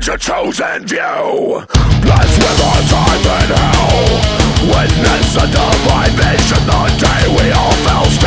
your chosen view. Blessed with our time in hell. Witness the divine mission, the day we all fell still.